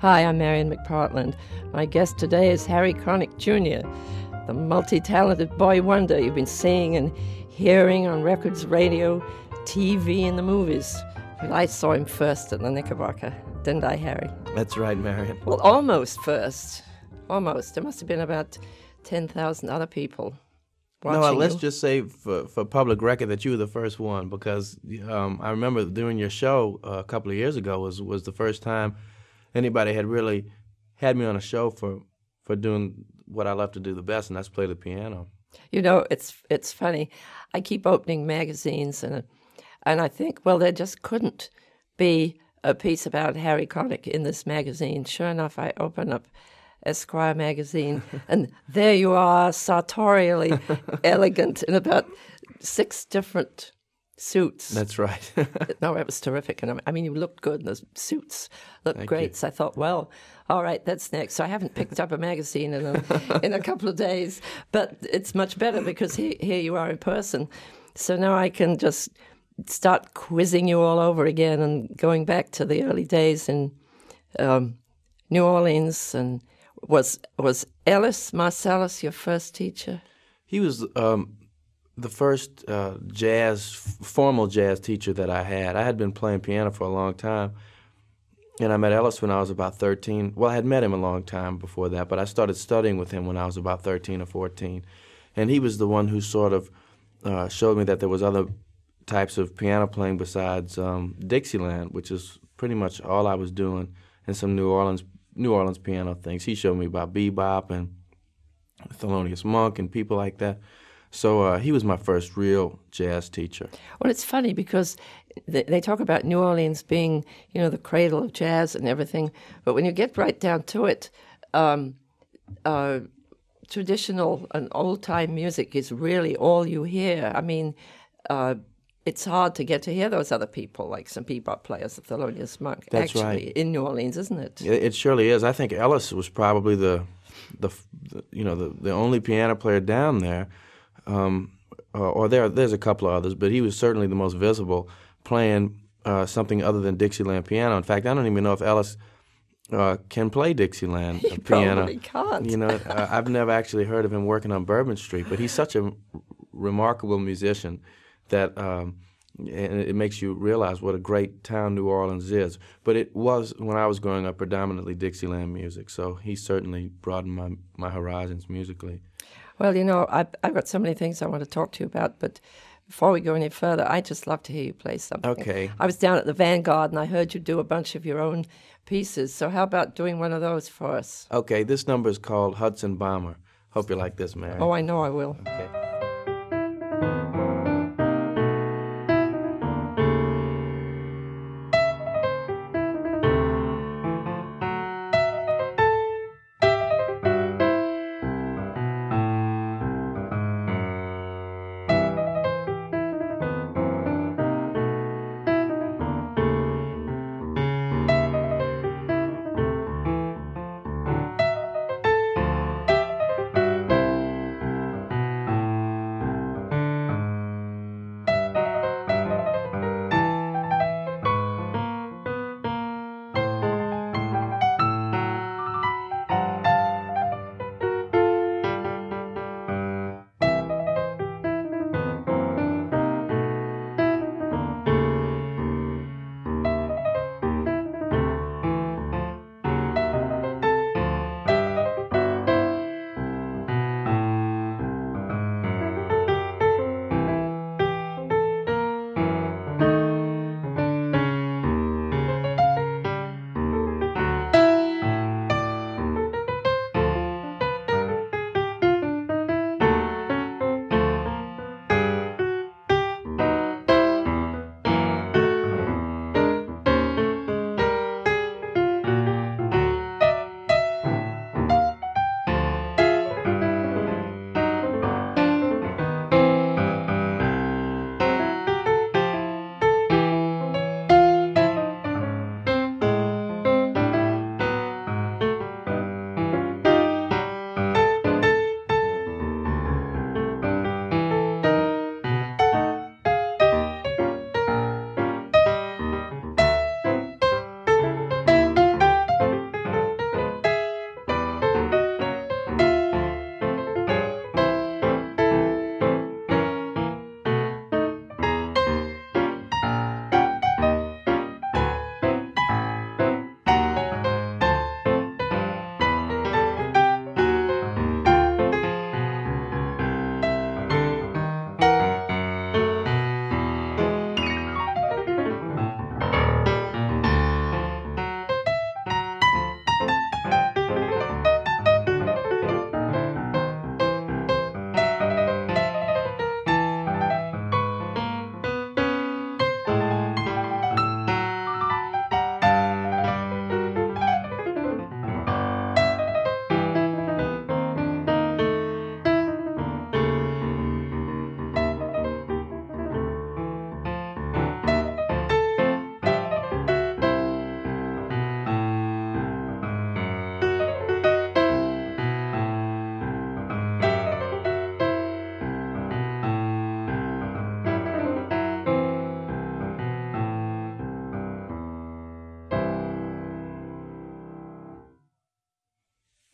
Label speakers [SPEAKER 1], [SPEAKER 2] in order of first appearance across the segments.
[SPEAKER 1] Hi, I'm Marion McPartland. My guest today is Harry Connick Jr., the multi-talented boy wonder you've been seeing and hearing on records, radio, TV, and the movies. But I saw him first at the Knickerbocker, didn't I, Harry?
[SPEAKER 2] That's right, Marion.
[SPEAKER 1] Well, almost first. Almost. There must have been about 10,000 other people watching
[SPEAKER 2] No, let's
[SPEAKER 1] you.
[SPEAKER 2] just say for public record that you were the first one, because I remember doing your show a couple of years ago was the first time anybody had really had me on a show for doing what I love to do the best, and that's play the piano.
[SPEAKER 1] You know, it's funny. I keep opening magazines, and I think, well, there just couldn't be a piece about Harry Connick in this magazine. Sure enough, I open up Esquire magazine, and there you are, sartorially elegant in about 6 different suits.
[SPEAKER 2] That's right.
[SPEAKER 1] No, it was terrific. And I mean, you looked good, and the suits looked
[SPEAKER 2] Thank
[SPEAKER 1] great.
[SPEAKER 2] you.
[SPEAKER 1] So I thought, well, all right, that's next. So I haven't picked up a magazine in a couple of days, but it's much better because here you are in person. So now I can just start quizzing you all over again and going back to the early days in New Orleans. And was Ellis Marsalis your first teacher?
[SPEAKER 2] He was the first formal jazz teacher that I had. I had been playing piano for a long time, and I met Ellis when I was about 13. Well, I had met him a long time before that, but I started studying with him when I was about 13 or 14. And he was the one who sort of showed me that there was other types of piano playing besides Dixieland, which is pretty much all I was doing, and some New Orleans piano things. He showed me about bebop and Thelonious Monk and people like that. So he was my first real jazz teacher.
[SPEAKER 1] Well, it's funny because they talk about New Orleans being, the cradle of jazz and everything, but when you get right down to it, traditional and old-time music is really all you hear. I mean, it's hard to get to hear those other people, like some bebop players, the Thelonious Monk,
[SPEAKER 2] That's
[SPEAKER 1] actually,
[SPEAKER 2] right.
[SPEAKER 1] in New Orleans, isn't it?
[SPEAKER 2] It surely is. I think Ellis was probably the only piano player down there. Or there's a couple of others, but he was certainly the most visible playing something other than Dixieland piano. In fact, I don't even know if Ellis can play Dixieland
[SPEAKER 1] He
[SPEAKER 2] piano.
[SPEAKER 1] probably can't.
[SPEAKER 2] I've never actually heard of him working on Bourbon Street, but he's such a remarkable musician that and it makes you realize what a great town New Orleans is. But it was, when I was growing up, predominantly Dixieland music, so he certainly broadened my horizons musically.
[SPEAKER 1] Well, I've got so many things I want to talk to you about, but before we go any further, I'd just love to hear you play something.
[SPEAKER 2] Okay.
[SPEAKER 1] I was down at the Vanguard, and I heard you do a bunch of your own pieces, so how about doing one of those for us?
[SPEAKER 2] Okay, this number is called Hudson Bomber. Hope you like this, Mary.
[SPEAKER 1] Oh, I know I will.
[SPEAKER 2] Okay.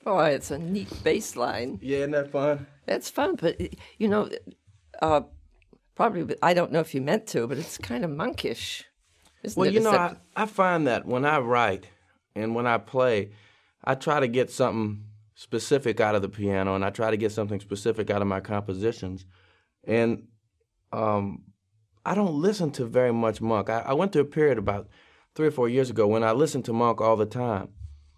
[SPEAKER 1] Boy, it's a neat bass line.
[SPEAKER 2] Yeah, isn't that fun?
[SPEAKER 1] That's fun, but, you know, probably, I don't know if you meant to, but it's kind of monkish, isn't
[SPEAKER 2] Well,
[SPEAKER 1] it?
[SPEAKER 2] you know, I find that when I write and when I play, I try to get something specific out of the piano, and I try to get something specific out of my compositions. And I don't listen to very much Monk. I went through a period about 3 or 4 years ago when I listened to Monk all the time.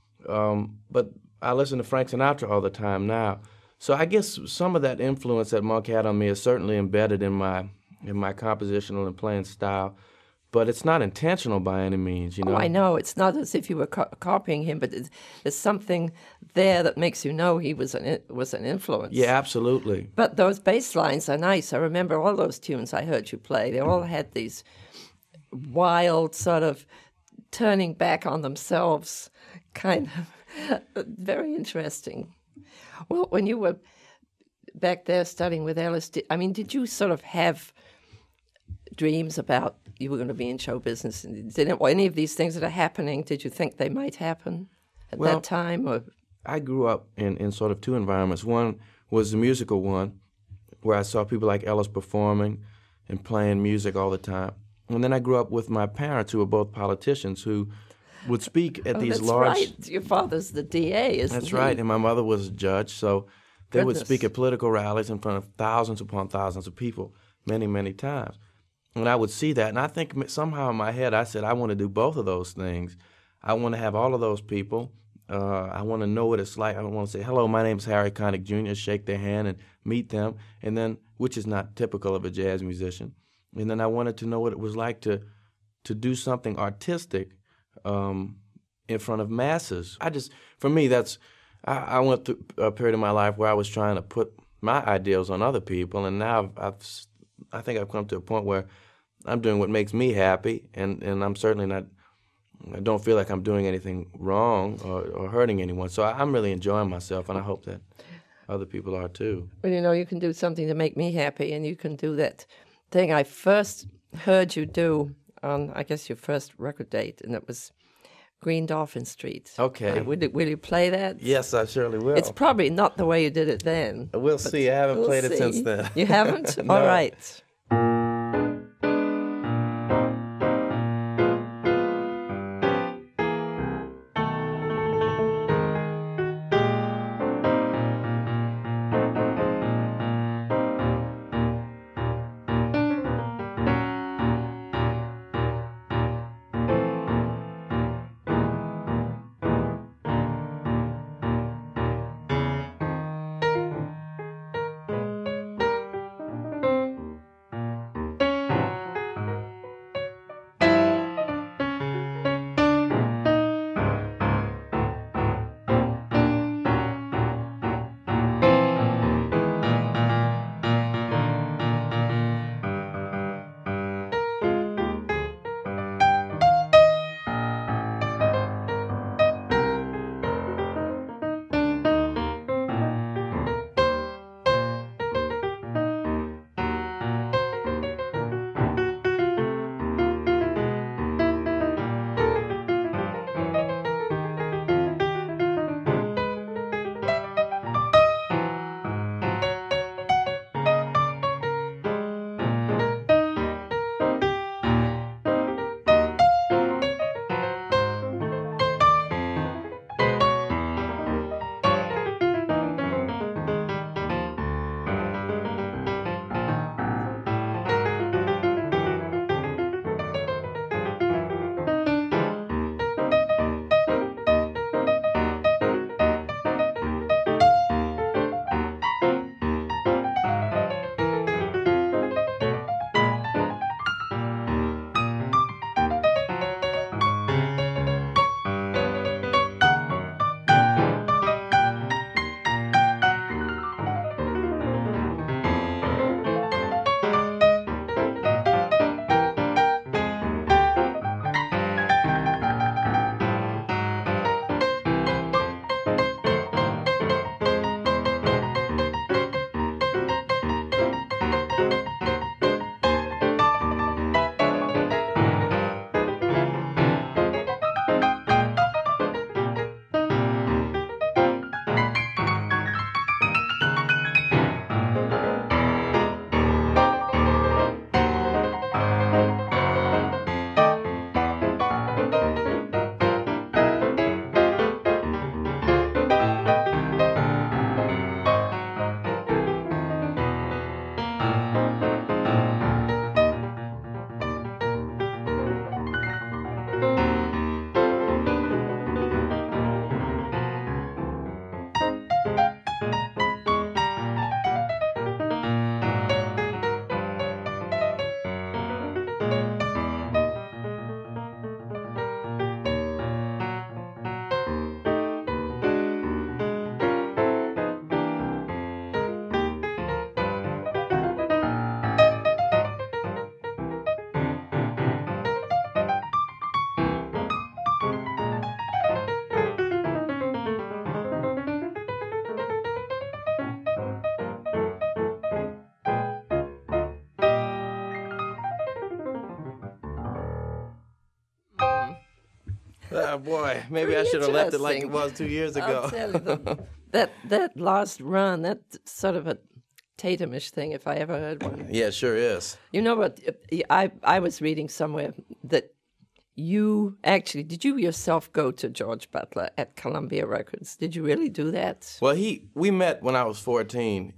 [SPEAKER 2] But I listen to Frank Sinatra all the time now. So I guess some of that influence that Monk had on me is certainly embedded in my compositional and playing style. But it's not intentional by any means, you know.
[SPEAKER 1] Oh, I know. It's not as if you were copying him, but there's something there that makes you know he was an influence.
[SPEAKER 2] Yeah, absolutely.
[SPEAKER 1] But those bass lines are nice. I remember all those tunes I heard you play. They all had these wild sort of turning back on themselves kind of very interesting. Well, when you were back there studying with Ellis, did you sort of have dreams about you were going to be in show business? Any of these things that are happening, did you think they might happen at that time? Or
[SPEAKER 2] I grew up in sort of two environments. One was the musical one, where I saw people like Ellis performing and playing music all the time. And then I grew up with my parents, who were both politicians, who would speak at these large...
[SPEAKER 1] That's right. Your father's the DA, isn't he?
[SPEAKER 2] That's right, and my mother was a judge, so they would speak at political rallies in front of thousands upon thousands of people many, many times. And I would see that, and I think somehow in my head I said, I want to do both of those things. I want to have all of those people. I want to know what it's like. I want to say, hello, my name is Harry Connick Jr., shake their hand and meet them, and then, which is not typical of a jazz musician. And then I wanted to know what it was like to do something artistic in front of masses. For me, I went through a period of my life where I was trying to put my ideals on other people, and now I think I've come to a point where I'm doing what makes me happy, and I'm certainly not, I don't feel like I'm doing anything wrong or hurting anyone. So I'm really enjoying myself, and I hope that other people are too.
[SPEAKER 1] Well, you know, you can do something to make me happy, and you can do that thing I first heard you do on, I guess, your first record date, and it was Green Dolphin Street.
[SPEAKER 2] Okay.
[SPEAKER 1] Will you play that?
[SPEAKER 2] Yes, I surely will.
[SPEAKER 1] It's probably not the way you did it then.
[SPEAKER 2] We'll see. I haven't played it since then.
[SPEAKER 1] You haven't?
[SPEAKER 2] No.
[SPEAKER 1] All right.
[SPEAKER 2] Oh, boy, maybe I should have left it like it was 2 years ago.
[SPEAKER 1] I'll tell you, that last run, that's sort of a Tatum-ish thing, if I ever heard one.
[SPEAKER 2] Yeah, it sure is.
[SPEAKER 1] You know what? I was reading somewhere that you actually, did you yourself go to George Butler at Columbia Records? Did you really do that?
[SPEAKER 2] Well, we met when I was 14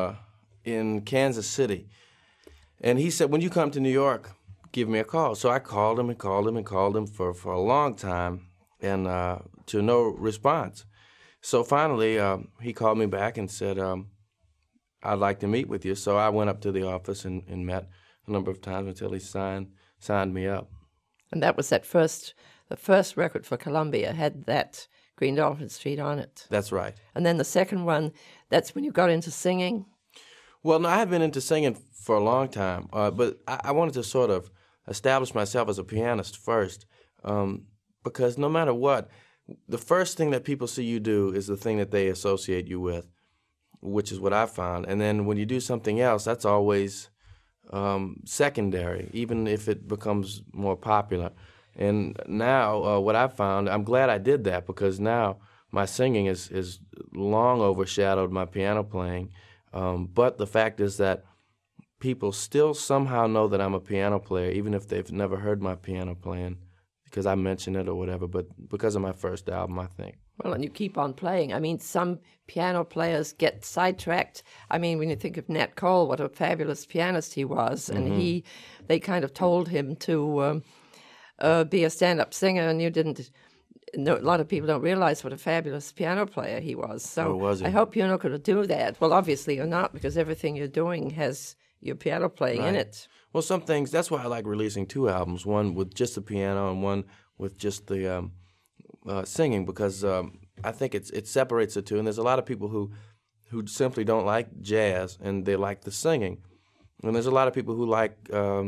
[SPEAKER 2] in Kansas City. And he said, when you come to New York, give me a call. So I called him and called him and called him for a long time, and to no response. So finally, he called me back and said, I'd like to meet with you. So I went up to the office and met a number of times until he signed me up.
[SPEAKER 1] And that was the first record for Columbia had that Green Dolphin Street on it.
[SPEAKER 2] That's right.
[SPEAKER 1] And then the second one, that's when you got into singing?
[SPEAKER 2] Well, no, I had been into singing for a long time, but I wanted to sort of establish myself as a pianist first, because no matter what, the first thing that people see you do is the thing that they associate you with, which is what I found. And then when you do something else, that's always secondary, even if it becomes more popular. And now what I found, I'm glad I did that, because now my singing is long overshadowed my piano playing. But the fact is that people still somehow know that I'm a piano player, even if they've never heard my piano playing, because I mention it or whatever, but because of my first album, I think.
[SPEAKER 1] Well, and you keep on playing. I mean, some piano players get sidetracked. I mean, when you think of Nat Cole, what a fabulous pianist he was, and they kind of told him to be a stand-up singer, and you didn't. No, a lot of people don't realize what a fabulous piano player he was. So
[SPEAKER 2] was he?
[SPEAKER 1] I hope you're not going to do that. Well, obviously you're not, because everything you're doing has your piano playing in it.
[SPEAKER 2] Well, some things, that's why I like releasing two albums, one with just the piano and one with just the singing, because I think it separates the two. And there's a lot of people who simply don't like jazz, and they like the singing. And there's a lot of people who like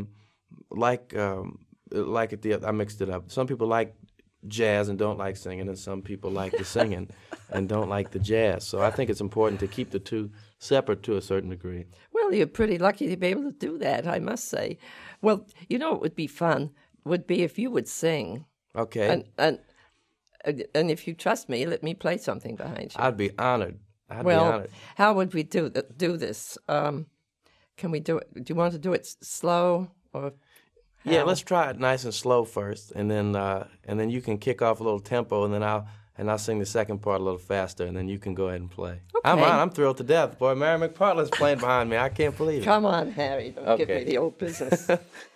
[SPEAKER 2] it. I mixed it up. Some people like jazz and don't like singing, and some people like the singing and don't like the jazz. So I think it's important to keep the two separate to a certain degree.
[SPEAKER 1] Well, you're pretty lucky to be able to do that, I must say. Well, you know what would be fun would be if you would sing.
[SPEAKER 2] Okay.
[SPEAKER 1] And if you trust me, let me play something behind you.
[SPEAKER 2] I'd be honored.
[SPEAKER 1] Well, how would we do this? Can we do it? Do you want to do it slow or? How?
[SPEAKER 2] Yeah, let's try it nice and slow first, and then you can kick off a little tempo, and then I'll sing the second part a little faster, and then you can go ahead and play.
[SPEAKER 1] Okay.
[SPEAKER 2] I'm thrilled to death. Boy, Mary McPartland's playing behind me. I can't believe it.
[SPEAKER 1] Come on, Harry. Don't give me the old business.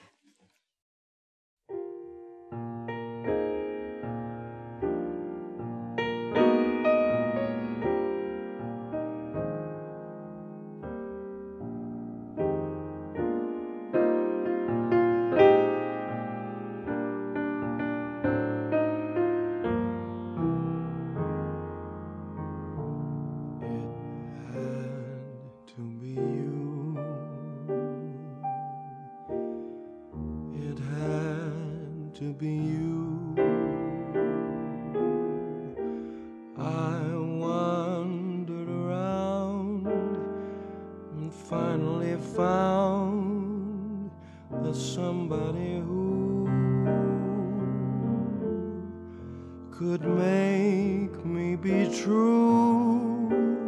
[SPEAKER 2] To be you, I wandered around and finally found the somebody who could make me be true,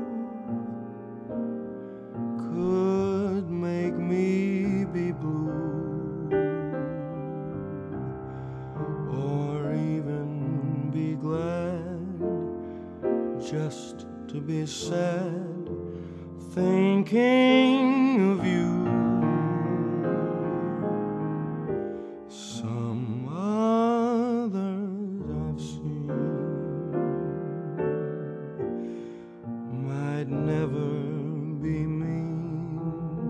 [SPEAKER 2] could make me be blue, just to be sad, thinking of you. Some others I've seen might never be mean,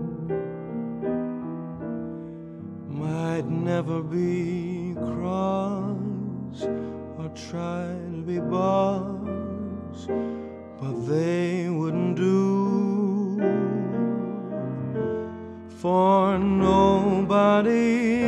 [SPEAKER 2] might never be cross or try to be boss, but they wouldn't do, for nobody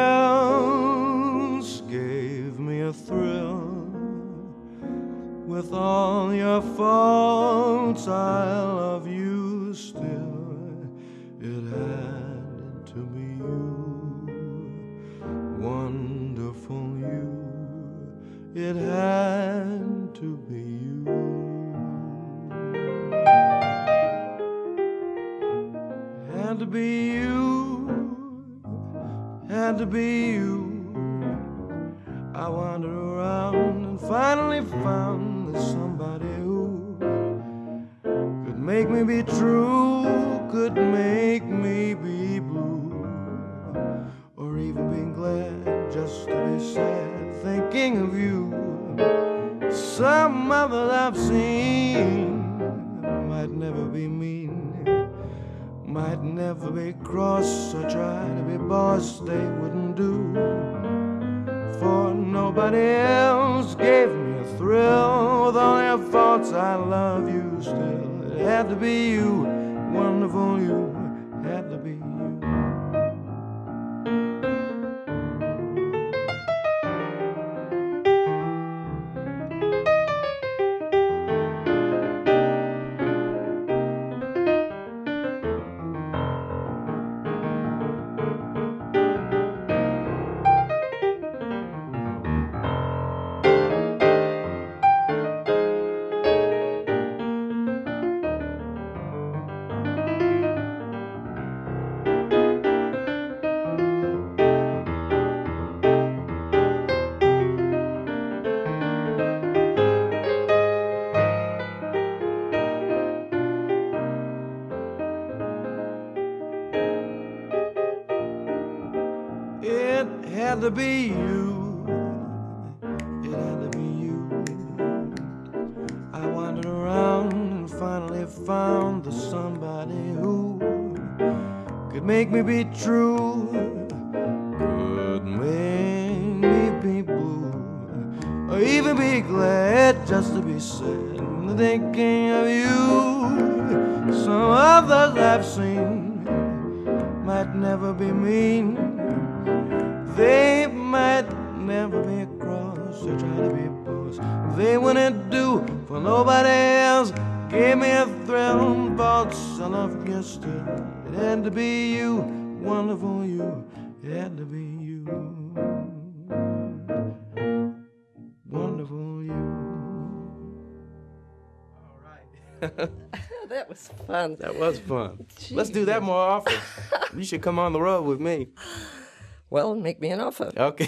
[SPEAKER 2] else gave me a thrill. With all your faults, I love you still. It had to be you, wonderful you. it had to be you. Had to be you, had to be you. I wandered around and finally found that somebody who could make me be true, could make me be blue, or even be glad just to be sad thinking of you. Some others I've seen might never be mean, might never be cross or try to be boss, they wouldn't do. For nobody else gave me a thrill. With all their faults, I love you still. It had to be you, wonderful you, had to be you. It had to be you, it had to be you. I wandered around and finally found the somebody who could make me be true, could make me be blue, or even be glad just to be sad thinking of you. Some others I've seen might never be mean, they might never be cross or try to be boss. They wouldn't do for nobody else. Gave me a thrill, thoughts I love you still. It had to be you, wonderful you. It had to be you, wonderful you. All right.
[SPEAKER 1] That was fun.
[SPEAKER 2] That was fun.
[SPEAKER 1] Gee.
[SPEAKER 2] Let's do that more often. You should come on the road with me.
[SPEAKER 1] Well, make me an offer.
[SPEAKER 2] Okay.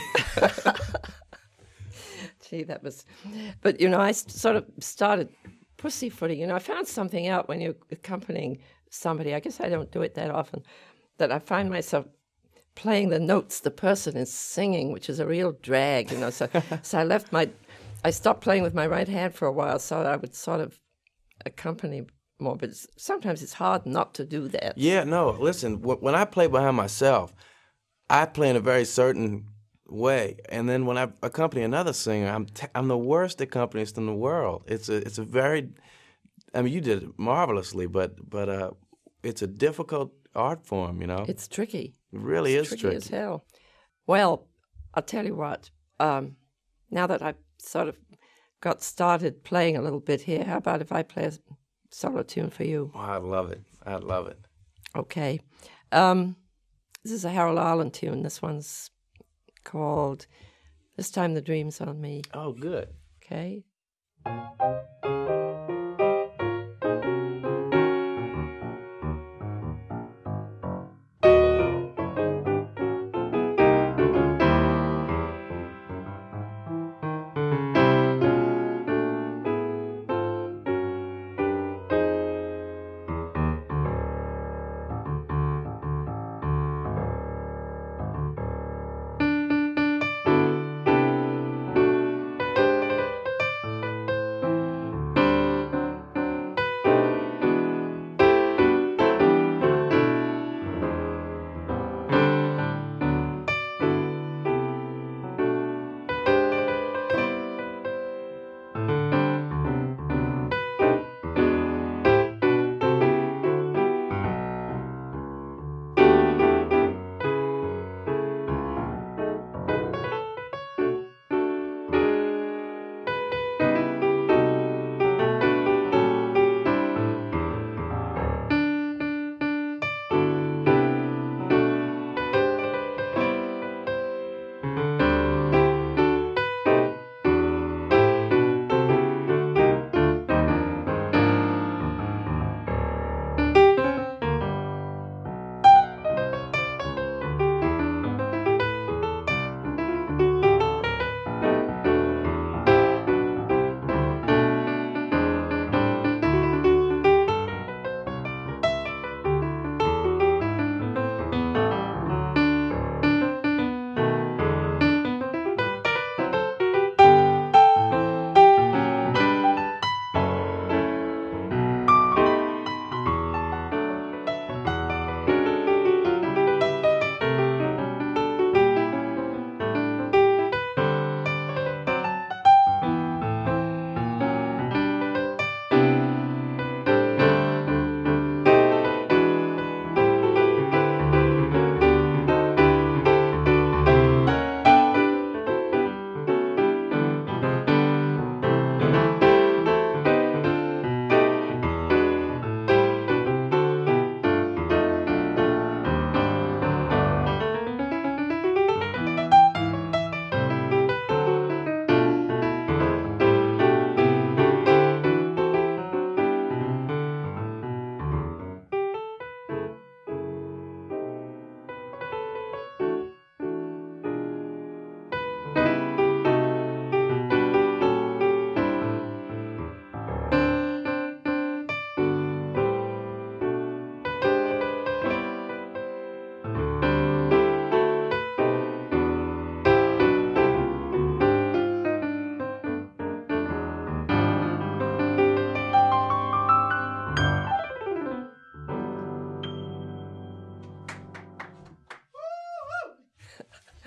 [SPEAKER 1] Gee, that was... But, you know, I sort of started pussyfooting. You know, I found something out when you're accompanying somebody. I guess I don't do it that often. That I find myself playing the notes the person is singing, which is a real drag, you know. So I stopped playing with my right hand for a while, so I would sort of accompany more. But sometimes it's hard not to do that.
[SPEAKER 2] Yeah, no, listen, when I play behind myself, I play in a very certain way, and then when I accompany another singer, I'm the worst accompanist in the world. It's a very, I mean, you did it marvelously, but it's a difficult art form, you know.
[SPEAKER 1] It's tricky.
[SPEAKER 2] It really is
[SPEAKER 1] tricky as hell. Well, I'll tell you what. Now that I've sort of got started playing a little bit here, how about if I play a solo tune for you?
[SPEAKER 2] Oh, I'd love it. I'd love it.
[SPEAKER 1] Okay. This is a Harold Arlen tune. This one's called This Time the Dream's on Me.
[SPEAKER 2] Oh, good.
[SPEAKER 1] Okay.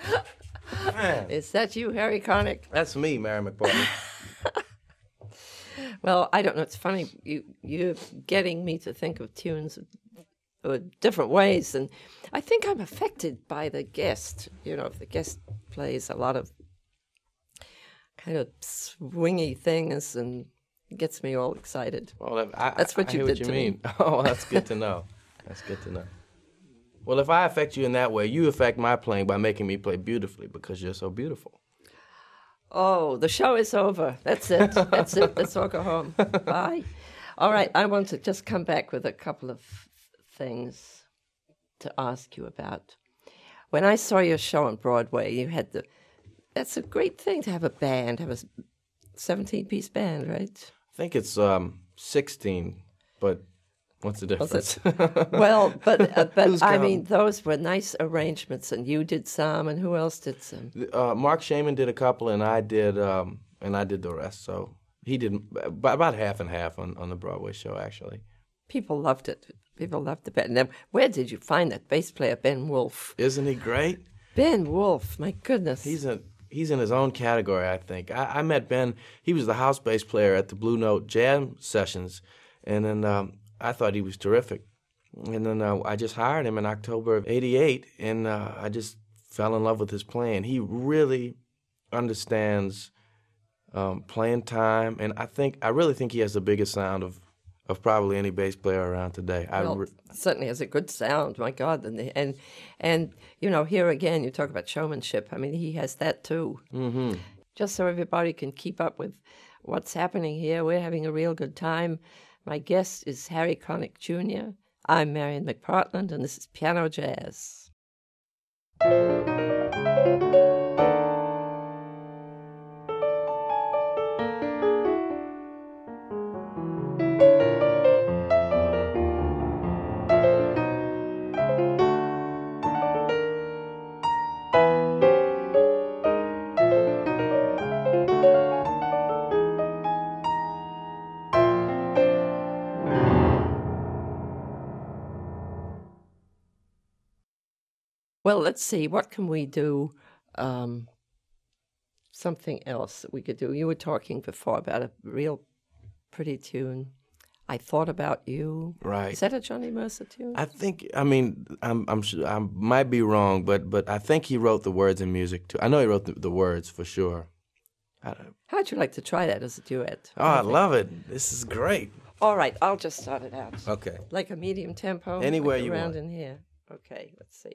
[SPEAKER 2] Man,
[SPEAKER 1] Is that you, Harry Connick?
[SPEAKER 2] that's me, Mary McPartland.
[SPEAKER 1] Well, I don't know. It's funny. You're getting me to think of tunes different ways, and I think I'm affected by the guest. You know, if the guest plays a lot of kind of swingy things and gets me all excited.
[SPEAKER 2] Well,
[SPEAKER 1] That's what
[SPEAKER 2] I
[SPEAKER 1] you
[SPEAKER 2] hear
[SPEAKER 1] did
[SPEAKER 2] what you
[SPEAKER 1] to me.
[SPEAKER 2] mean. Oh, that's good to know. That's good to know. Well, if I affect you in that way, you affect my playing by making me play beautifully because you're so beautiful.
[SPEAKER 1] Oh, the show is over. That's it. That's it. Let's all go home. Bye. All right. I want to just come back with a couple of things to ask you about. When I saw your show on Broadway, you had that's a great thing to have a band, have a 17-piece band, right?
[SPEAKER 2] I think it's 16, but what's the difference?
[SPEAKER 1] Well, but
[SPEAKER 2] Who's
[SPEAKER 1] I
[SPEAKER 2] counting?
[SPEAKER 1] mean, those were nice arrangements, and you did some, and who else did some?
[SPEAKER 2] Mark Shaman did a couple, and I did the rest. So he did about half and half on the Broadway show, actually.
[SPEAKER 1] People loved it. People loved the band. And then, where did you find that bass player, Ben Wolf?
[SPEAKER 2] Isn't he great?
[SPEAKER 1] Ben Wolf, my goodness.
[SPEAKER 2] He's in his own category, I think. I met Ben. He was the house bass player at the Blue Note jam sessions, and then I thought he was terrific. And then I just hired him in October of '88, and I just fell in love with his playing. He really understands playing time, and I really think he has the biggest sound of probably any bass player around today.
[SPEAKER 1] Well, certainly has a good sound, my God. And you know, here again, you talk about showmanship. I mean, he has that too.
[SPEAKER 2] Mm-hmm.
[SPEAKER 1] Just so everybody can keep up with what's happening here, we're having a real good time. My guest is Harry Connick Jr. I'm Marian McPartland, and this is Piano Jazz. Well, let's see. What can we do? Something else that we could do. You were talking before about a real pretty tune. I Thought About You.
[SPEAKER 2] Right.
[SPEAKER 1] Is that a Johnny Mercer tune?
[SPEAKER 2] I think. I mean, I'm sure, I might be wrong, but I think he wrote the words and music too. I know he wrote the words for sure.
[SPEAKER 1] How'd you like to try that as a duet?
[SPEAKER 2] Oh, I love it. This is great.
[SPEAKER 1] All right, I'll just start it out.
[SPEAKER 2] Okay.
[SPEAKER 1] Like a medium tempo.
[SPEAKER 2] Anywhere
[SPEAKER 1] like
[SPEAKER 2] you
[SPEAKER 1] around
[SPEAKER 2] want.
[SPEAKER 1] in here. Okay, let's see.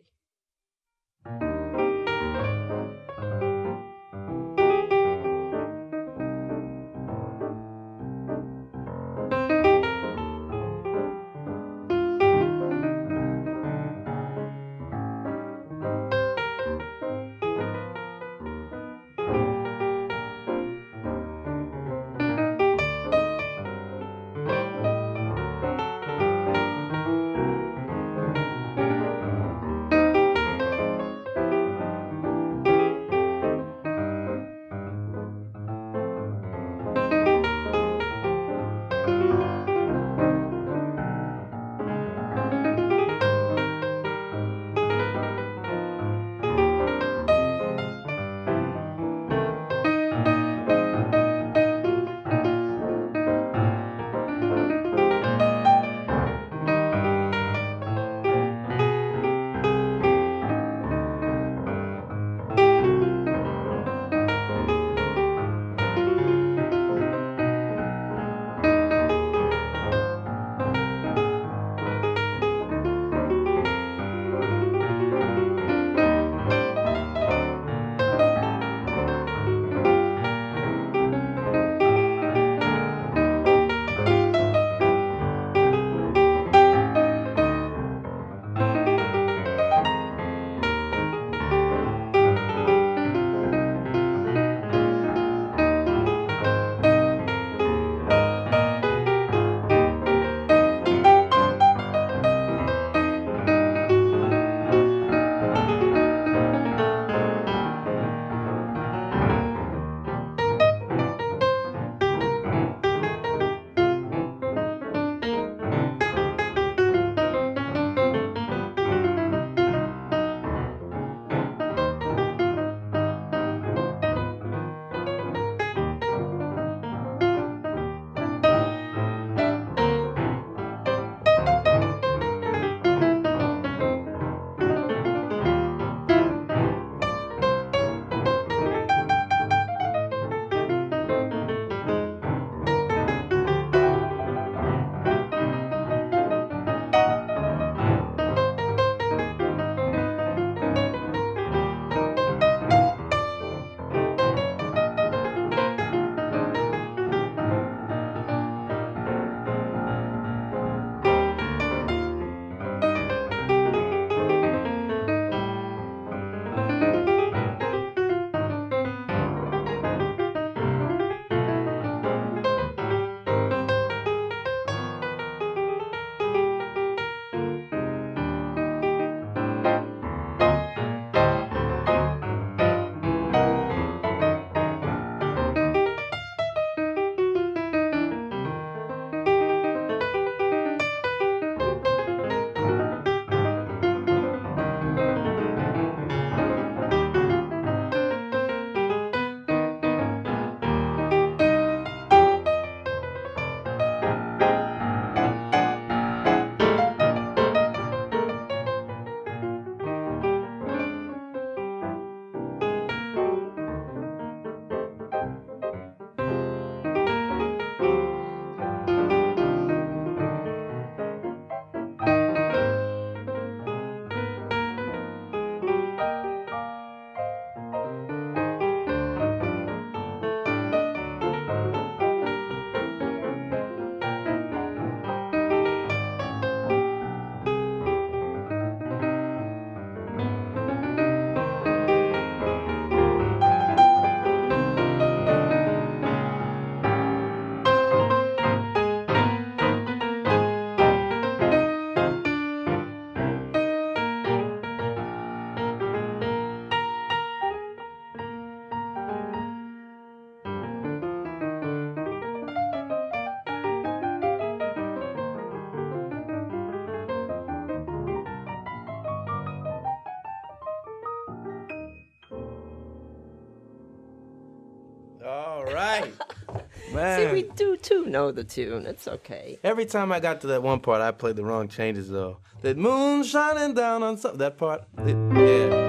[SPEAKER 2] All right. Man.
[SPEAKER 1] See, we do too know the tune. It's okay.
[SPEAKER 2] Every time I got to that one part, I played the wrong changes, though. That moon shining down on something. That part. Yeah.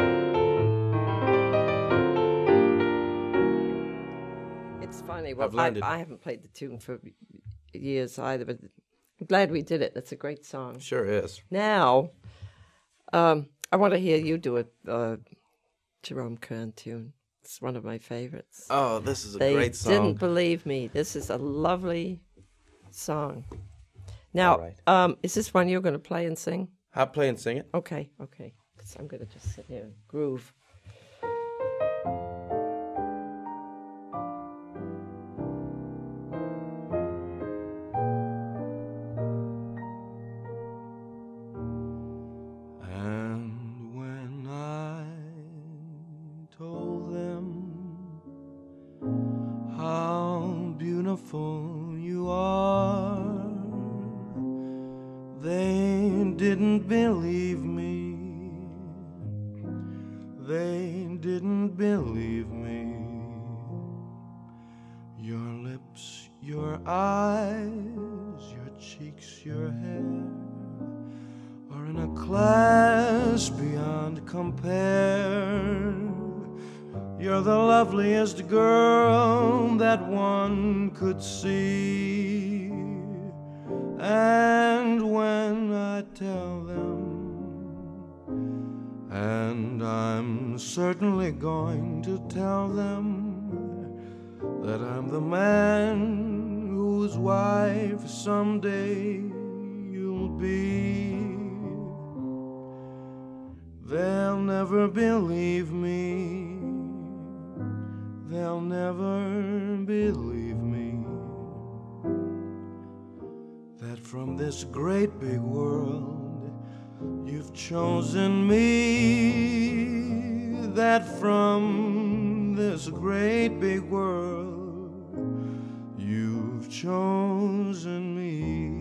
[SPEAKER 1] It's funny. Well,
[SPEAKER 2] I've learned it.
[SPEAKER 1] I haven't played the tune for years either, but I'm glad we did it. It's a great song.
[SPEAKER 2] Sure is.
[SPEAKER 1] Now, I want to hear you do a Jerome Kern tune. It's one of my favorites.
[SPEAKER 2] Oh, this is a
[SPEAKER 1] They
[SPEAKER 2] great song.
[SPEAKER 1] didn't believe me. This is a lovely song. Now,
[SPEAKER 2] All right.
[SPEAKER 1] is this one you're going to play and sing?
[SPEAKER 2] I'll play and sing it.
[SPEAKER 1] Okay. So I'm going to just sit here and groove.
[SPEAKER 2] And when I told them how beautiful you are, they didn't believe me. They didn't believe me. Your lips, your eyes, your cheeks, your hair are in a class beyond compare. You're the loveliest girl that one could see. And when I tell them, and I'm certainly going to tell them, that I'm the man whose wife someday you'll be, they'll never believe me. They'll never believe me. That from this great big world you've chosen me. That from this great big world you've chosen me.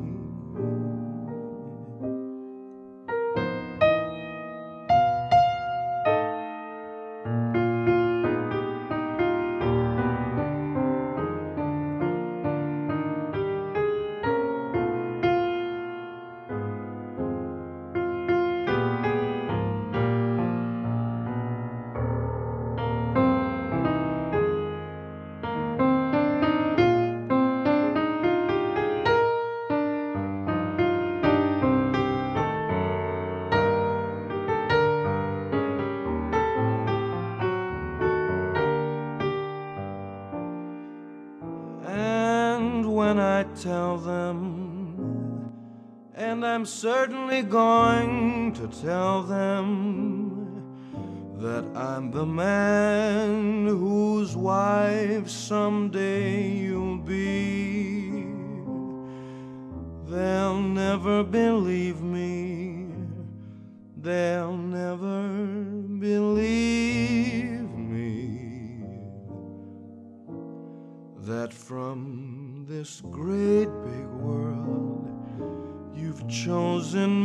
[SPEAKER 2] When I tell them, and I'm certainly going to tell them, that I'm the man whose wife someday you'll be, they'll never believe me. They'll never believe me. That from this great big world you've chosen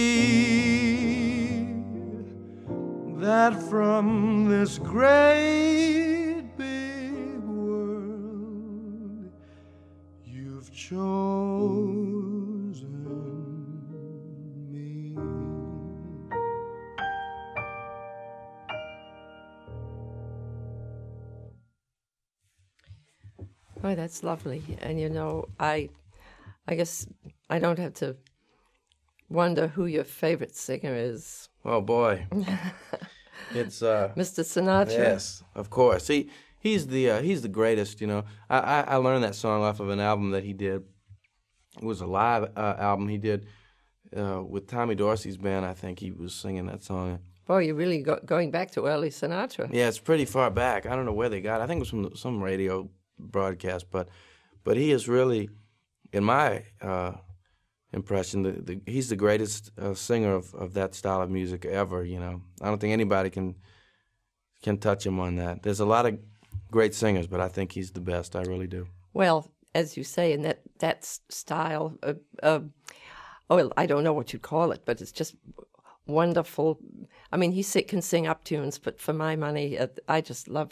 [SPEAKER 2] me. That from this great big world you've chosen me.
[SPEAKER 1] Oh, that's lovely. And, you know, I guess I don't have to wonder who your favorite singer is.
[SPEAKER 2] Oh, boy. It's
[SPEAKER 1] Mr. Sinatra.
[SPEAKER 2] Yes, of course. He's the greatest, you know. I learned that song off of an album that he did. It was a live album he did with Tommy Dorsey's band. I think he was singing that song.
[SPEAKER 1] Boy, you're really going back to early Sinatra.
[SPEAKER 2] Yeah, it's pretty far back. I don't know where they got it. I think it was from some radio broadcast, but he is really, in my impression, he's the greatest singer of that style of music ever. You know, I don't think anybody can touch him on that. There's a lot of great singers, but I think he's the best. I really do.
[SPEAKER 1] Well, as you say, in that style, well, I don't know what you'd call it, but it's just wonderful. I mean, he can sing up tunes, but for my money, I just love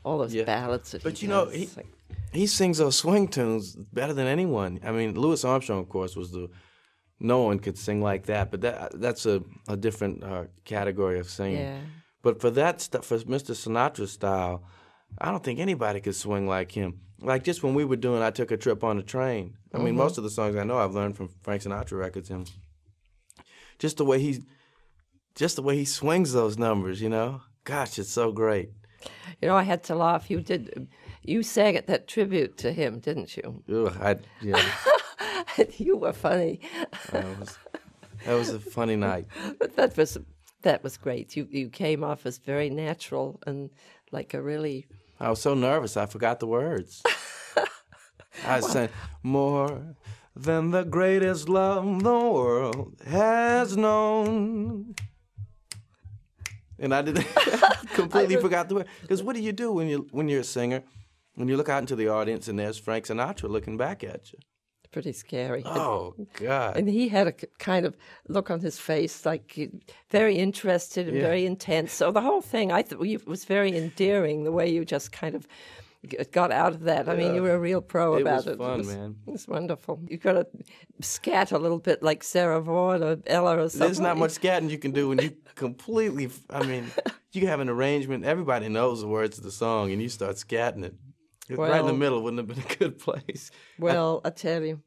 [SPEAKER 1] all those
[SPEAKER 2] Yeah.
[SPEAKER 1] ballads that
[SPEAKER 2] But
[SPEAKER 1] he
[SPEAKER 2] you know,
[SPEAKER 1] does.
[SPEAKER 2] he sings those swing tunes better than anyone. I mean, Louis Armstrong, of course, no one could sing like that. But that's a different category of singing.
[SPEAKER 1] Yeah.
[SPEAKER 2] But for Mr. Sinatra's style, I don't think anybody could swing like him. Like just when we were doing I Took a Trip on the Train. I mean, most of the songs I know I've learned from Frank Sinatra records, and just the way he swings those numbers, you know. Gosh, it's so great.
[SPEAKER 1] You know, I had to laugh. You sang at that tribute to him, didn't you?
[SPEAKER 2] Ugh, yeah.
[SPEAKER 1] You were funny.
[SPEAKER 2] That was a funny night.
[SPEAKER 1] But that was great. You came off as very natural and like a really...
[SPEAKER 2] I was so nervous I forgot the words. I sang, more than the greatest love the world has known. And I didn't completely forgot the word. Because what do you do when you're a singer? When you look out into the audience and there's Frank Sinatra looking back at you.
[SPEAKER 1] Pretty scary.
[SPEAKER 2] Oh, God.
[SPEAKER 1] And he had a kind of look on his face, like very interested and very intense. So the whole thing, I thought, was very endearing, the way you just kind of got out of that. I mean, you were a real pro about it.
[SPEAKER 2] It was fun, man.
[SPEAKER 1] It was wonderful. You got to scat a little bit like Sarah Vaughan or Ella or something.
[SPEAKER 2] There's not much scatting you can do when you completely, I mean, you have an arrangement, everybody knows the words of the song, and you start scatting it. Right in the middle wouldn't have been a good place.
[SPEAKER 1] Well, I tell you.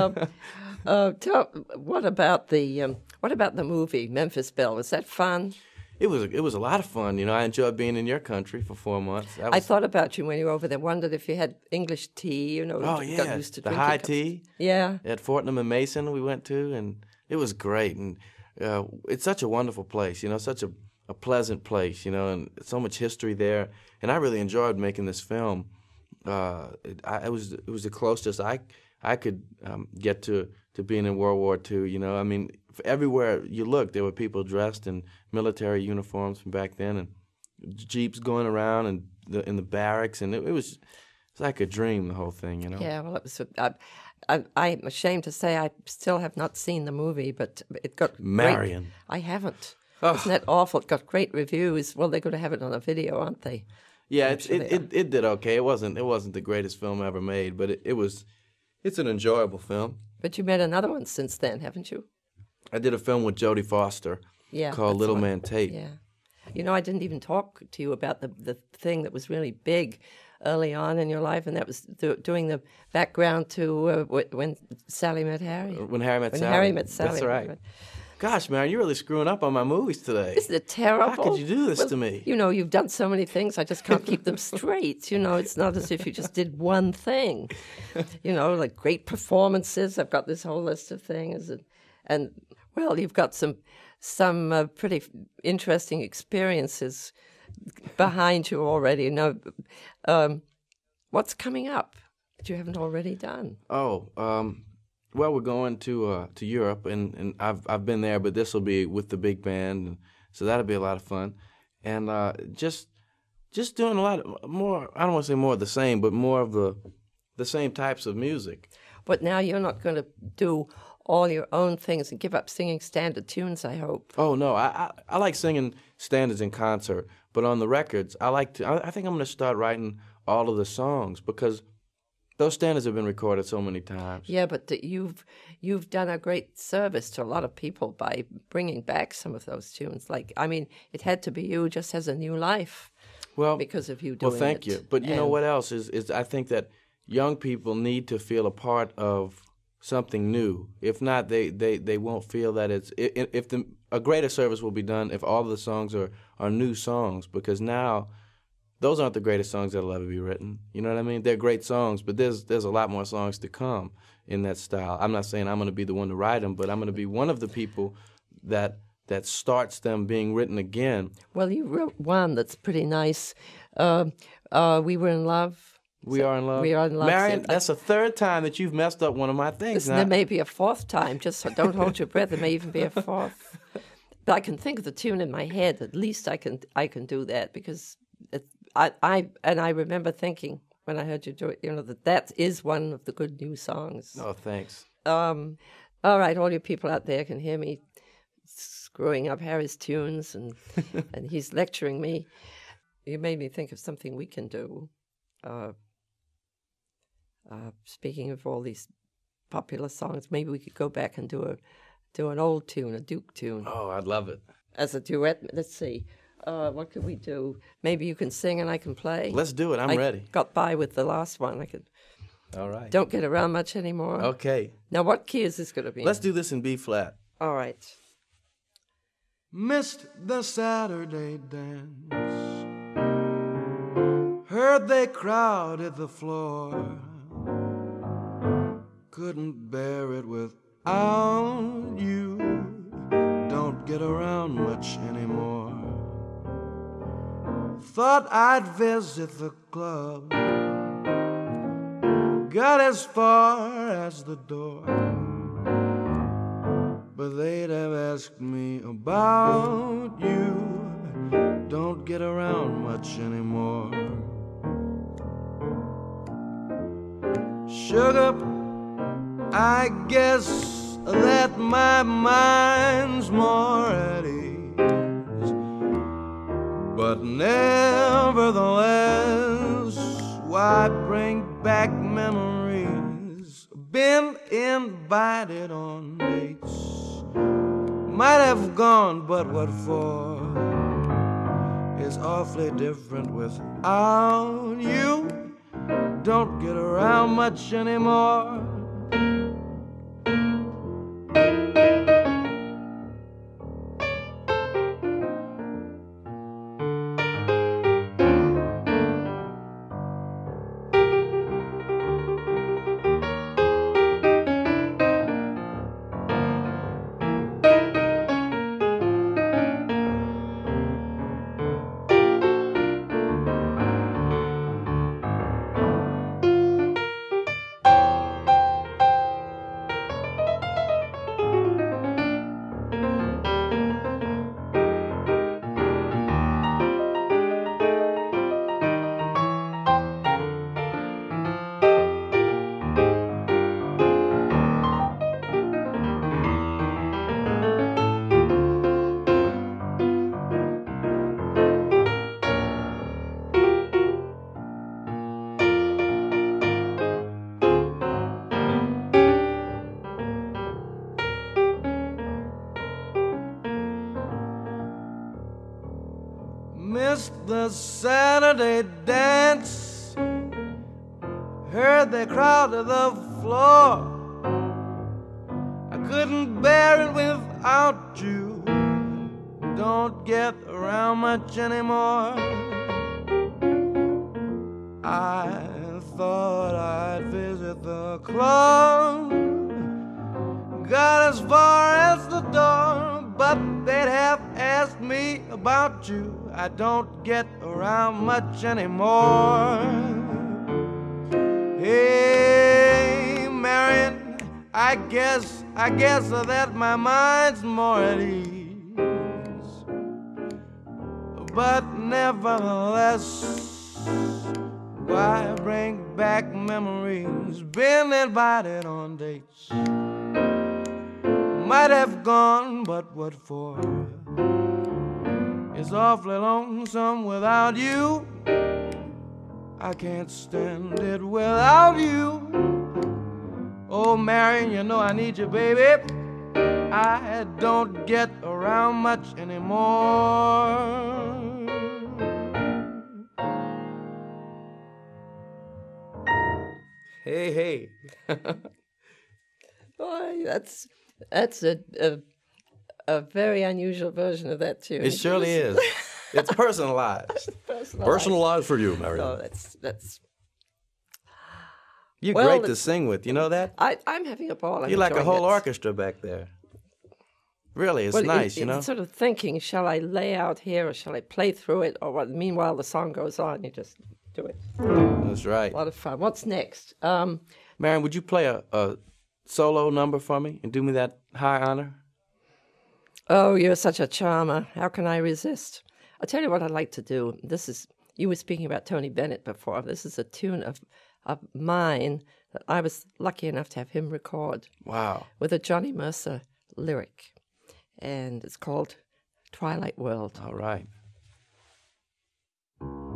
[SPEAKER 1] What about the movie Memphis Belle? Was that fun?
[SPEAKER 2] It was a lot of fun. You know, I enjoyed being in your country for 4 months.
[SPEAKER 1] I thought about you when you were over there. Wondered if you had English tea. You know,
[SPEAKER 2] oh yeah,
[SPEAKER 1] got used to
[SPEAKER 2] the
[SPEAKER 1] drinking
[SPEAKER 2] high
[SPEAKER 1] cups.
[SPEAKER 2] tea.
[SPEAKER 1] Yeah,
[SPEAKER 2] At Fortnum and Mason we went to, and it was great. And it's such a wonderful place. You know, such a pleasant place. You know, and so much history there. And I really enjoyed making this film. It was the closest I could get to being in World War II. You know, I mean, everywhere you looked, there were people dressed in military uniforms from back then, and jeeps going around and in the barracks, and it's like a dream. The whole thing, you know.
[SPEAKER 1] yeah. Well, it was. I'm ashamed to say I still have not seen the movie, but it got
[SPEAKER 2] Marion.
[SPEAKER 1] Great, I haven't. Oh. Isn't that awful? It got great reviews. Well, they're going to have it on a video, aren't they?
[SPEAKER 2] Yeah, it did okay. It wasn't the greatest film ever made, but it's an enjoyable film.
[SPEAKER 1] But you made another one since then, haven't you?
[SPEAKER 2] I did a film with Jodie Foster called Little Man Tate.
[SPEAKER 1] Yeah. You know, I didn't even talk to you about the thing that was really big early on in your life, and that was doing the background to when Sally met Harry.
[SPEAKER 2] When Harry met Sally.
[SPEAKER 1] When Harry met Sally.
[SPEAKER 2] That's right. Gosh, man, you're really screwing up on my movies today.
[SPEAKER 1] Isn't it terrible?
[SPEAKER 2] How could you do this to me?
[SPEAKER 1] You know, you've done so many things, I just can't keep them straight. You know, it's not as if you just did one thing. You know, like great performances. I've got this whole list of things. And well, you've got some pretty interesting experiences behind you already. You know, what's coming up that you haven't already done?
[SPEAKER 2] Well, we're going to Europe, and I've been there, but this will be with the big band, and so that'll be a lot of fun. And just doing a lot more. I don't want to say more of the same, but more of the same types of music.
[SPEAKER 1] But now you're not going to do all your own things and give up singing standard tunes, I hope.
[SPEAKER 2] Oh no, I like singing standards in concert, but on the records, I think I'm going to start writing all of the songs because those standards have been recorded so many times.
[SPEAKER 1] Yeah, but you've done a great service to a lot of people by bringing back some of those tunes. Like, I mean, it had to be you just has a new life.
[SPEAKER 2] Well,
[SPEAKER 1] because of you doing it.
[SPEAKER 2] Well, thank you. But you know what else is I think that young people need to feel a part of something new. If not, they won't feel that it's. A greater service will be done if all of the songs are new songs, because now those aren't the greatest songs that'll ever be written. You know what I mean? They're great songs, but there's a lot more songs to come in that style. I'm not saying I'm going to be the one to write them, but I'm going to be one of the people that starts them being written again.
[SPEAKER 1] Well, you wrote one that's pretty nice. We Were in Love.
[SPEAKER 2] We Are in Love.
[SPEAKER 1] We Are in Love.
[SPEAKER 2] Marion, that's the third time that you've messed up one of my things.
[SPEAKER 1] Listen, there may be a fourth time. Just don't hold your breath. There may even be a fourth. But I can think of the tune in my head. At least I can do that, because I remember thinking when I heard you do it, you know, that is one of the good new songs.
[SPEAKER 2] Oh, thanks.
[SPEAKER 1] All right, all you people out there can hear me screwing up Harry's tunes, and and he's lecturing me. you made me think of something we can do. Speaking of all these popular songs, maybe we could go back and do an old tune, a Duke tune.
[SPEAKER 2] Oh, I'd love it.
[SPEAKER 1] As a duet. Let's see. What could we do? Maybe you can sing and I can play.
[SPEAKER 2] Let's do it. I'm ready.
[SPEAKER 1] Got by with the last one. I could.
[SPEAKER 2] All right.
[SPEAKER 1] Don't get around much anymore.
[SPEAKER 2] Okay.
[SPEAKER 1] Now, what key is this going to be?
[SPEAKER 2] Let's do this in B flat.
[SPEAKER 1] All right.
[SPEAKER 2] Missed the Saturday dance. Heard they crowded the floor. Couldn't bear it without you. Don't get around much anymore. Thought I'd visit the club. Got as far as the door. But they'd have asked me about you. Don't get around much anymore. Sugar, I guess that my mind's more at ease. But nevertheless, why bring back memories? Been invited on dates. Might have gone, but what for? Is awfully different without you. Don't get around much anymore. Missed the Saturday dance. Heard they crowded the floor. I couldn't bear it without you. Don't get around much anymore. I thought I'd visit the club. Got as far as the door, but they'd have asked me about you. I don't get around much anymore. Hey, Marion, I guess that my mind's more at ease. But nevertheless, why bring back memories? Been invited on dates. Might have gone, but what for? It's awfully lonesome without you. I can't stand it without you. Oh, Marion, you know I need you, baby. I don't get around much anymore. Hey, hey.
[SPEAKER 1] Boy, that's a very unusual version of that tune.
[SPEAKER 2] It surely is. It's personalized.
[SPEAKER 3] Personalized for you, Marion.
[SPEAKER 1] Oh, that's.
[SPEAKER 2] You're
[SPEAKER 1] Well,
[SPEAKER 2] great to sing with. You know that?
[SPEAKER 1] I'm having a ball. I'm
[SPEAKER 2] You're like a
[SPEAKER 1] enjoying
[SPEAKER 2] whole
[SPEAKER 1] it.
[SPEAKER 2] orchestra back there. Really, it's
[SPEAKER 1] Well,
[SPEAKER 2] nice, you know?
[SPEAKER 1] It's sort of thinking, shall I lay out here or shall I play through it? Or what? Meanwhile, the song goes on. You just do it.
[SPEAKER 2] That's right.
[SPEAKER 1] A lot of fun. What's next?
[SPEAKER 2] Marion, would you play a solo number for me and do me that high honor?
[SPEAKER 1] Oh, you're such a charmer. How can I resist? I'll tell you what I'd like to do. You were speaking about Tony Bennett before. This is a tune of mine that I was lucky enough to have him record.
[SPEAKER 2] Wow.
[SPEAKER 1] With a Johnny Mercer lyric. And it's called Twilight World.
[SPEAKER 2] All right.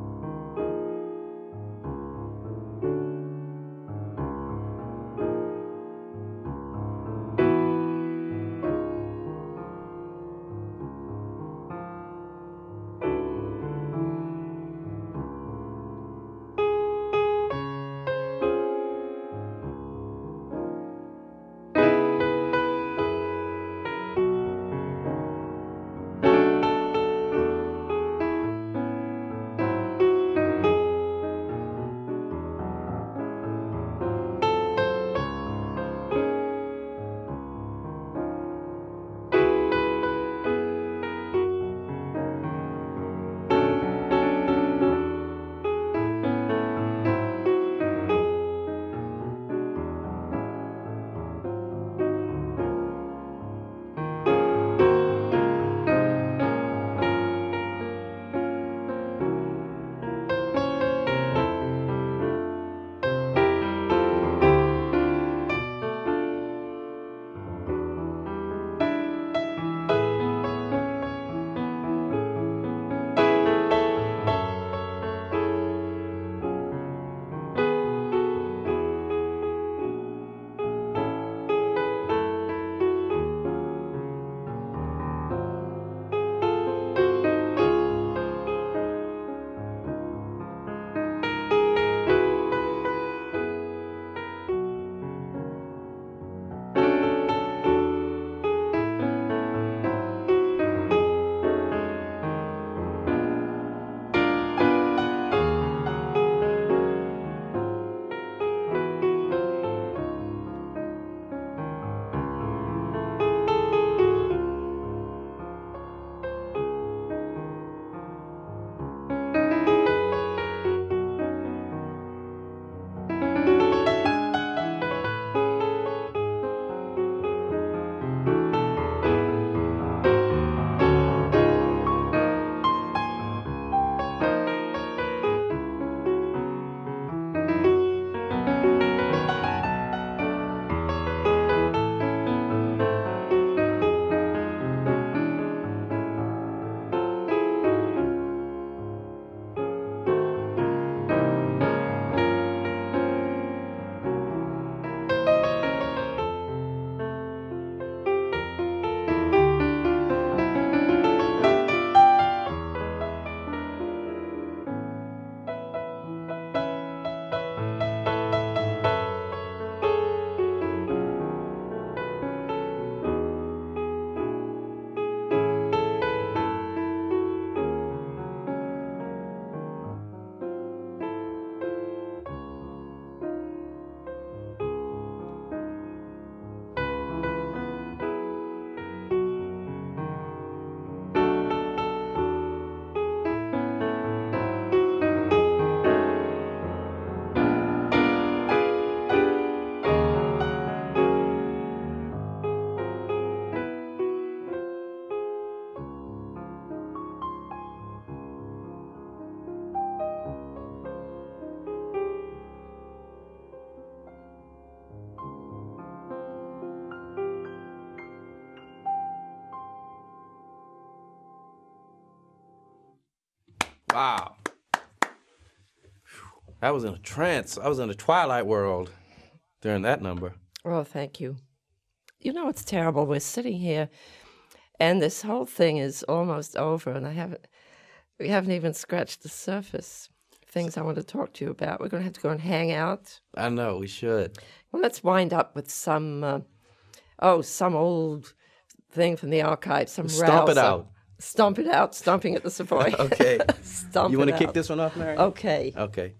[SPEAKER 2] I was in a trance. I was in the twilight world during that number.
[SPEAKER 1] Oh, thank you. You know, it's terrible. We're sitting here, and this whole thing is almost over, and we haven't even scratched the surface. Things I want to talk to you about. We're going to have to go and hang out.
[SPEAKER 2] I know, we should.
[SPEAKER 1] Well, let's wind up with some old thing from the archive, some
[SPEAKER 2] Stomp it
[SPEAKER 1] rouser.
[SPEAKER 2] out.
[SPEAKER 1] Stomp it out, stomping at the Savoy.
[SPEAKER 2] Okay.
[SPEAKER 1] Stomp
[SPEAKER 2] You want
[SPEAKER 1] it
[SPEAKER 2] to kick
[SPEAKER 1] out.
[SPEAKER 2] this one off, Mary?
[SPEAKER 1] Okay.
[SPEAKER 2] Okay.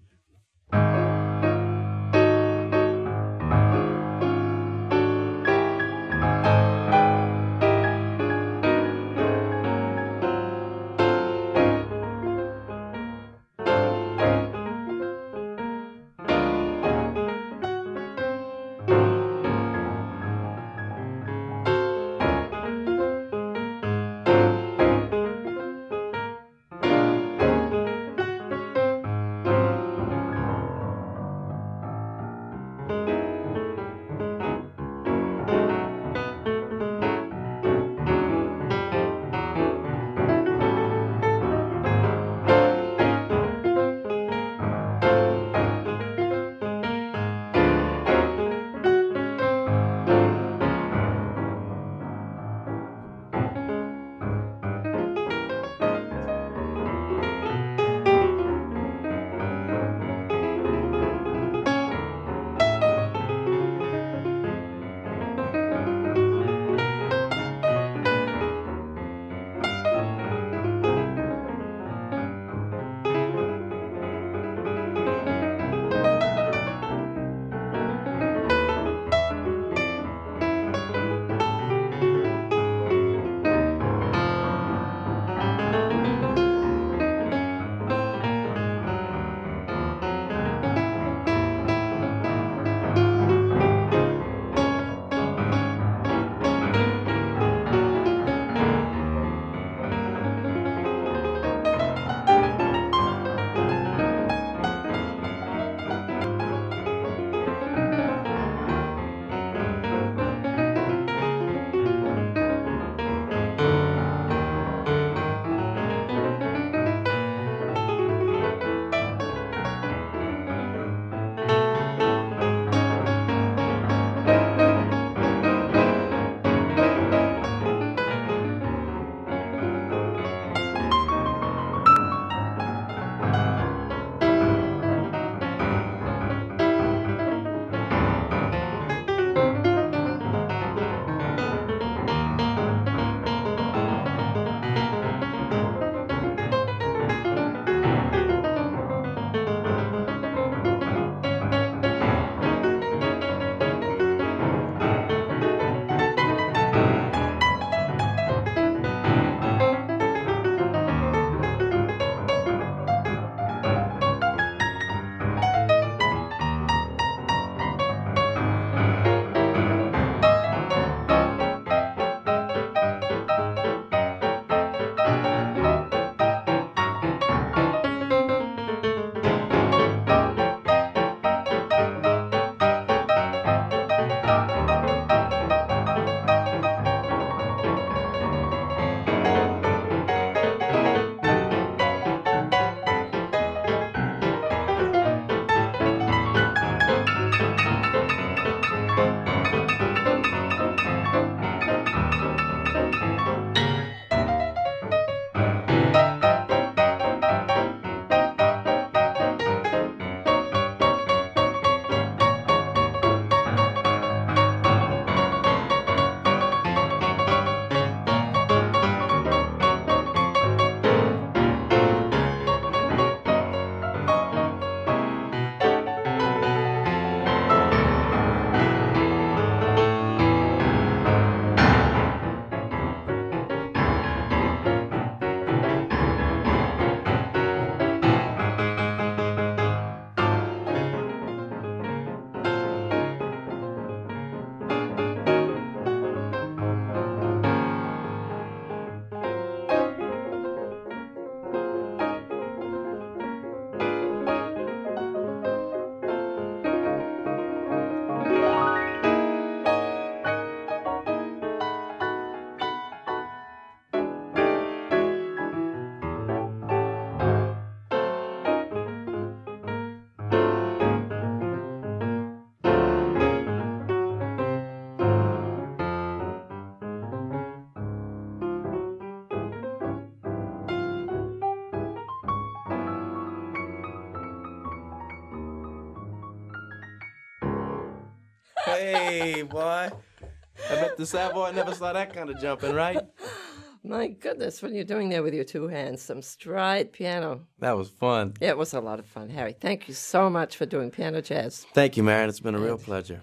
[SPEAKER 2] Hey, boy. I bet the Savoy never saw that kind of jumping, right?
[SPEAKER 1] My goodness, what are you doing there with your two hands? Some stride piano.
[SPEAKER 2] That was fun.
[SPEAKER 1] It was a lot of fun, Harry. Thank you so much for doing piano jazz.
[SPEAKER 2] Thank you, Marion. It's been a real pleasure.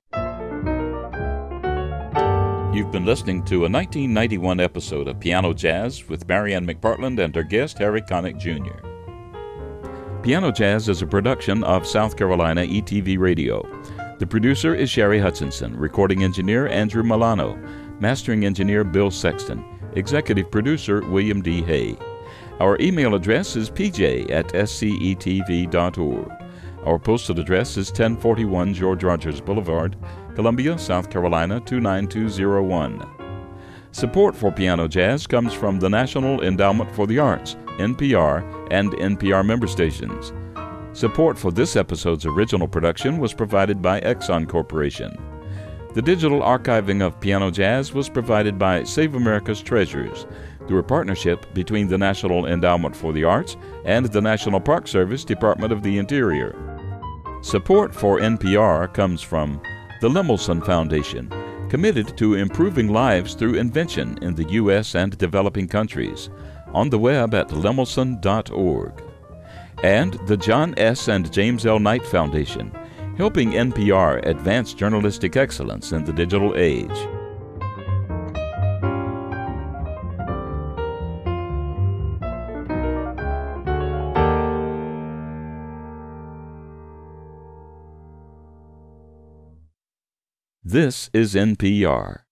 [SPEAKER 4] You've been listening to a 1991 episode of Piano Jazz with Marianne McPartland and her guest, Harry Connick Jr. Piano Jazz is a production of South Carolina ETV Radio. The producer is Sherry Hutchinson, recording engineer Andrew Milano, mastering engineer Bill Sexton, executive producer William D. Hay. Our email address is pj@scetv.org. Our postal address is 1041 George Rogers Boulevard, Columbia, South Carolina 29201. Support for Piano Jazz comes from the National Endowment for the Arts, NPR, and NPR member stations. Support for this episode's original production was provided by Exxon Corporation. The digital archiving of Piano Jazz was provided by Save America's Treasures through a partnership between the National Endowment for the Arts and the National Park Service Department of the Interior. Support for NPR comes from the Lemelson Foundation, committed to improving lives through invention in the U.S. and developing countries, on the web at lemelson.org. And the John S. and James L. Knight Foundation, helping NPR advance journalistic excellence in the digital age. This is NPR.